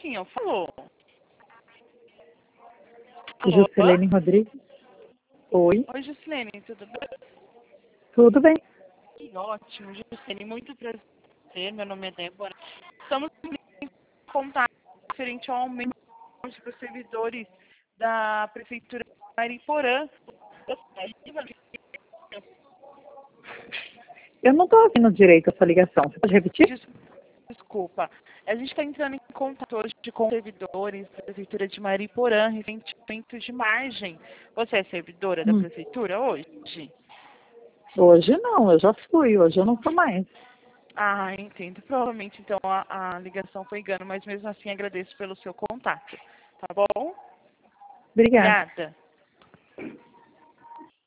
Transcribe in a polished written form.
sim, eu falo. Alô? Juscelene Rodrigues. Oi, Oi, Juscelene, tudo bem? tudo bem? Que ótimo, Juscelene, muito prazer. Meu nome é Débora. Estamos em contato referente ao aumento para os servidores da Prefeitura de Mariporã. Eu não estou ouvindo direito essa ligação. Você pode repetir? Desculpa. A gente está entrando em contato hoje com servidores da Prefeitura de Mariporã, referente ao aumento de margem. Você é servidora da Prefeitura hoje? Hoje não, eu já fui, hoje eu não sou mais. Ah, entendo. Provavelmente, então, a ligação foi engano, mas mesmo assim agradeço pelo seu contato. Tá bom? Obrigada. Obrigada.